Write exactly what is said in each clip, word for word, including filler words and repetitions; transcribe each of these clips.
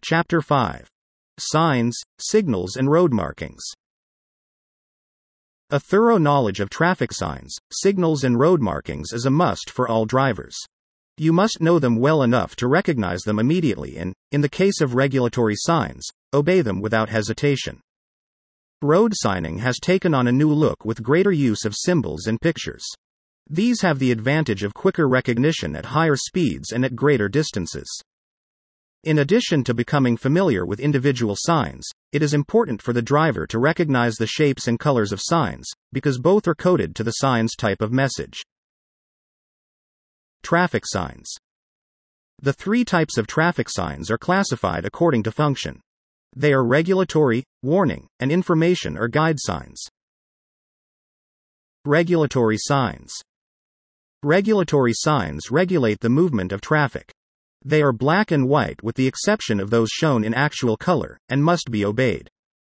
Chapter five. Signs, Signals and Road Markings. A thorough knowledge of traffic signs, signals and road markings is a must for all drivers. You must know them well enough to recognize them immediately and, in the case of regulatory signs, obey them without hesitation. Road signing has taken on a new look with greater use of symbols and pictures. These have the advantage of quicker recognition at higher speeds and at greater distances. In addition to becoming familiar with individual signs, it is important for the driver to recognize the shapes and colors of signs, because both are coded to the sign's type of message. Traffic signs. The three types of traffic signs are classified according to function. They are regulatory, warning, and information or guide signs. Regulatory signs. Regulatory signs regulate the movement of traffic. They are black and white with the exception of those shown in actual color, and must be obeyed.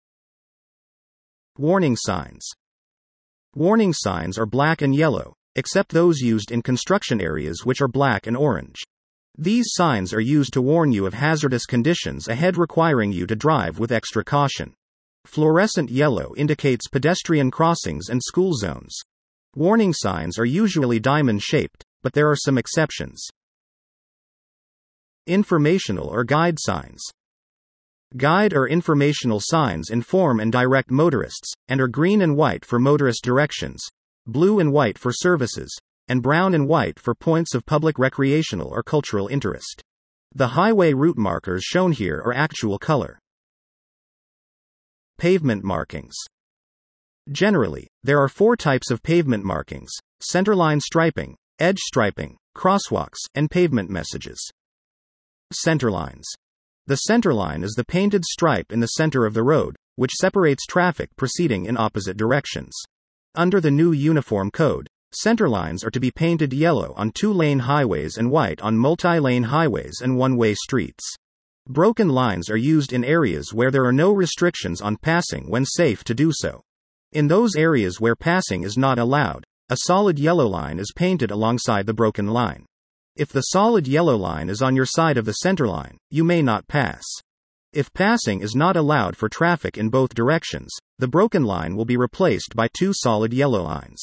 Warning signs. Warning signs are black and yellow, except those used in construction areas, which are black and orange. These signs are used to warn you of hazardous conditions ahead, requiring you to drive with extra caution. Fluorescent yellow indicates pedestrian crossings and school zones. Warning signs are usually diamond-shaped, but there are some exceptions. Informational or guide signs. Guide or informational signs inform and direct motorists, and are green and white for motorist directions, blue and white for services, and brown and white for points of public recreational or cultural interest. The highway route markers shown here are actual color. Pavement markings. Generally, there are four types of pavement markings: centerline striping, edge striping, crosswalks, and pavement messages. Centerlines. The centerline is the painted stripe in the center of the road, which separates traffic proceeding in opposite directions. Under the new Uniform Code, centerlines are to be painted yellow on two-lane highways and white on multi-lane highways and one-way streets. Broken lines are used in areas where there are no restrictions on passing when safe to do so. In those areas where passing is not allowed, a solid yellow line is painted alongside the broken line. If the solid yellow line is on your side of the centerline, you may not pass. If passing is not allowed for traffic in both directions, the broken line will be replaced by two solid yellow lines.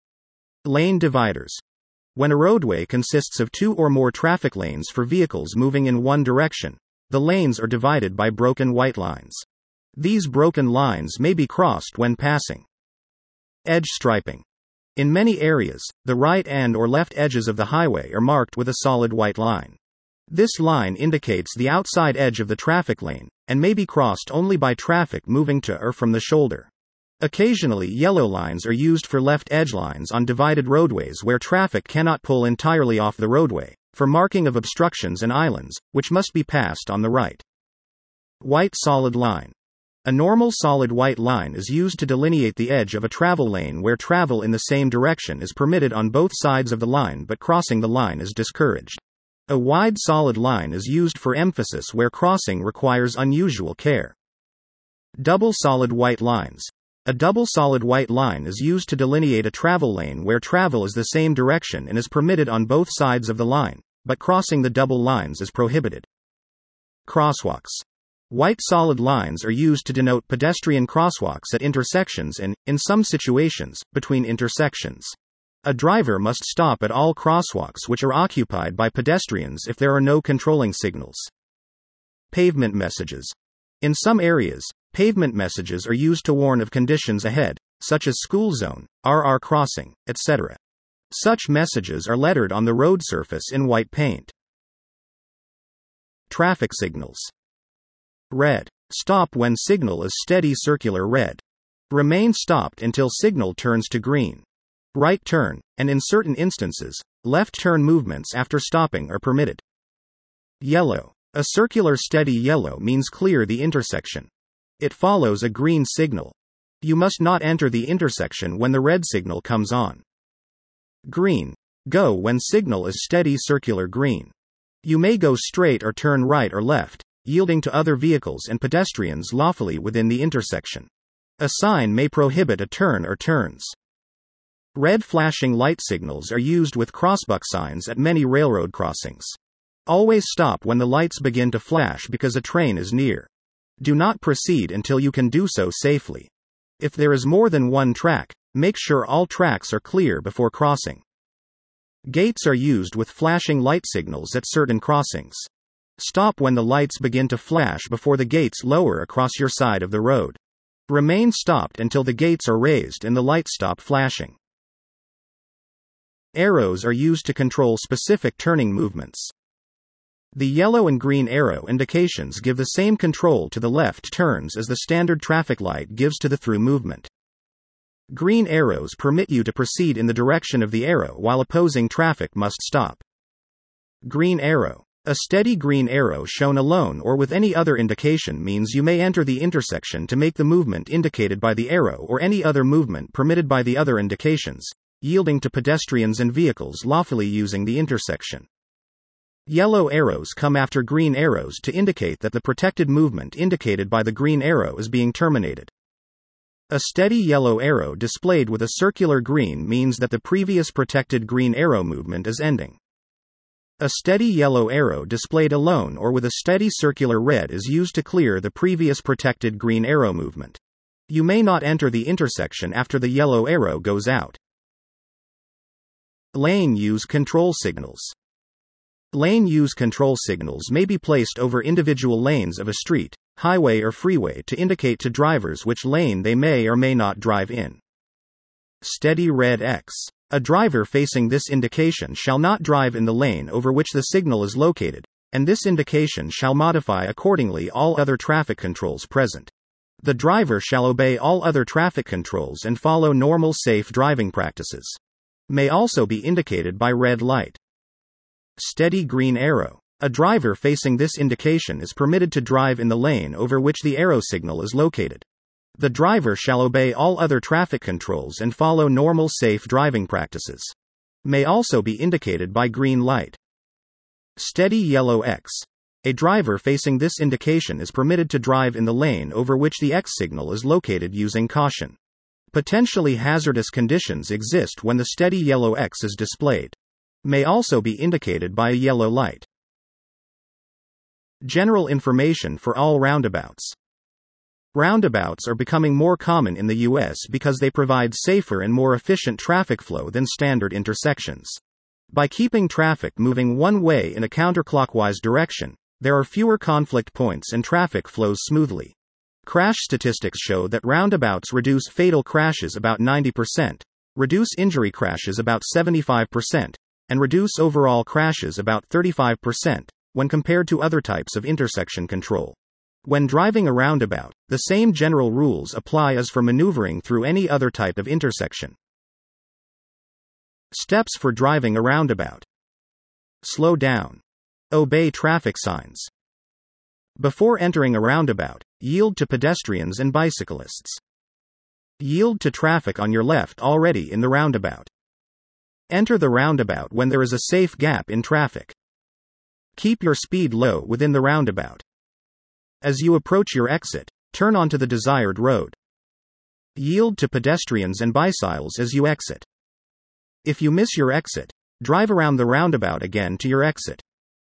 Lane dividers. When a roadway consists of two or more traffic lanes for vehicles moving in one direction, the lanes are divided by broken white lines. These broken lines may be crossed when passing. Edge striping. In many areas, the right and or left edges of the highway are marked with a solid white line. This line indicates the outside edge of the traffic lane, and may be crossed only by traffic moving to or from the shoulder. Occasionally, yellow lines are used for left edge lines on divided roadways where traffic cannot pull entirely off the roadway, for marking of obstructions and islands, which must be passed on the right. White solid line. A normal solid white line is used to delineate the edge of a travel lane where travel in the same direction is permitted on both sides of the line, but crossing the line is discouraged. A wide solid line is used for emphasis where crossing requires unusual care. Double solid white lines. A double solid white line is used to delineate a travel lane where travel is the same direction and is permitted on both sides of the line, but crossing the double lines is prohibited. Crosswalks. White solid lines are used to denote pedestrian crosswalks at intersections and, in some situations, between intersections. A driver must stop at all crosswalks which are occupied by pedestrians if there are no controlling signals. Pavement messages. In some areas, pavement messages are used to warn of conditions ahead, such as school zone, R R crossing, et cetera. Such messages are lettered on the road surface in white paint. Traffic signals. Red. Stop when signal is steady circular red. Remain stopped until signal turns to green. Right turn, and in certain instances, left turn movements after stopping are permitted. Yellow. A circular steady yellow means clear the intersection. It follows a green signal. You must not enter the intersection when the red signal comes on. Green. Go when signal is steady circular green. You may go straight or turn right or left, yielding to other vehicles and pedestrians lawfully within the intersection. A sign may prohibit a turn or turns. Red flashing light signals are used with crossbuck signs at many railroad crossings. Always stop when the lights begin to flash because a train is near. Do not proceed until you can do so safely. If there is more than one track, make sure all tracks are clear before crossing. Gates are used with flashing light signals at certain crossings. Stop when the lights begin to flash before the gates lower across your side of the road. Remain stopped until the gates are raised and the lights stop flashing. Arrows are used to control specific turning movements. The yellow and green arrow indications give the same control to the left turns as the standard traffic light gives to the through movement. Green arrows permit you to proceed in the direction of the arrow while opposing traffic must stop. Green arrow. A steady green arrow shown alone or with any other indication means you may enter the intersection to make the movement indicated by the arrow or any other movement permitted by the other indications, yielding to pedestrians and vehicles lawfully using the intersection. Yellow arrows come after green arrows to indicate that the protected movement indicated by the green arrow is being terminated. A steady yellow arrow displayed with a circular green means that the previous protected green arrow movement is ending. A steady yellow arrow displayed alone or with a steady circular red is used to clear the previous protected green arrow movement. You may not enter the intersection after the yellow arrow goes out. Lane use control signals. Lane use control signals may be placed over individual lanes of a street, highway or freeway to indicate to drivers which lane they may or may not drive in. Steady red X. A driver facing this indication shall not drive in the lane over which the signal is located, and this indication shall modify accordingly all other traffic controls present. The driver shall obey all other traffic controls and follow normal safe driving practices. May also be indicated by red light. Steady green arrow. A driver facing this indication is permitted to drive in the lane over which the arrow signal is located. The driver shall obey all other traffic controls and follow normal safe driving practices. May also be indicated by green light. Steady yellow X. A driver facing this indication is permitted to drive in the lane over which the X signal is located using caution. Potentially hazardous conditions exist when the steady yellow X is displayed. May also be indicated by a yellow light. General information for all roundabouts. Roundabouts are becoming more common in the U S because they provide safer and more efficient traffic flow than standard intersections. By keeping traffic moving one way in a counterclockwise direction, there are fewer conflict points and traffic flows smoothly. Crash statistics show that roundabouts reduce fatal crashes about ninety percent, reduce injury crashes about seventy-five percent, and reduce overall crashes about thirty-five percent, when compared to other types of intersection control. When driving a roundabout, the same general rules apply as for maneuvering through any other type of intersection. Steps for driving a roundabout. Slow down. Obey traffic signs. Before entering a roundabout, yield to pedestrians and bicyclists. Yield to traffic on your left already in the roundabout. Enter the roundabout when there is a safe gap in traffic. Keep your speed low within the roundabout. As you approach your exit, turn onto the desired road. Yield to pedestrians and bicycles as you exit. If you miss your exit, drive around the roundabout again to your exit.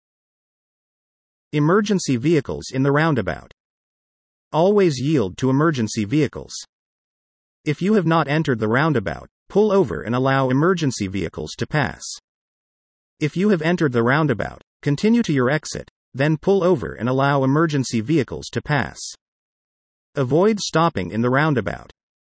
Emergency vehicles in the roundabout. Always yield to emergency vehicles. If you have not entered the roundabout, pull over and allow emergency vehicles to pass. If you have entered the roundabout, continue to your exit, then pull over and allow emergency vehicles to pass. Avoid stopping in the roundabout.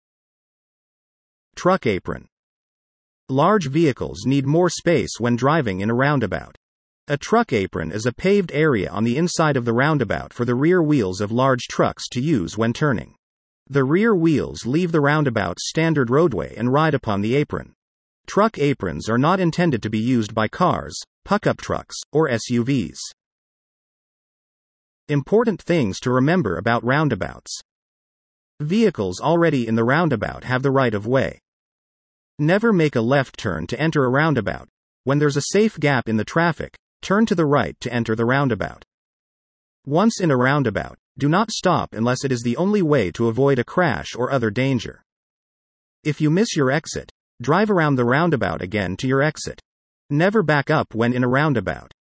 Truck apron. Large vehicles need more space when driving in a roundabout. A truck apron is a paved area on the inside of the roundabout for the rear wheels of large trucks to use when turning. The rear wheels leave the roundabout's standard roadway and ride upon the apron. Truck aprons are not intended to be used by cars, pickup trucks, or S U Vs. Important things to remember about roundabouts. Vehicles already in the roundabout have the right of way. Never make a left turn to enter a roundabout. When there's a safe gap in the traffic, turn to the right to enter the roundabout. Once in a roundabout, do not stop unless it is the only way to avoid a crash or other danger. If you miss your exit, drive around the roundabout again to your exit. Never back up when in a roundabout.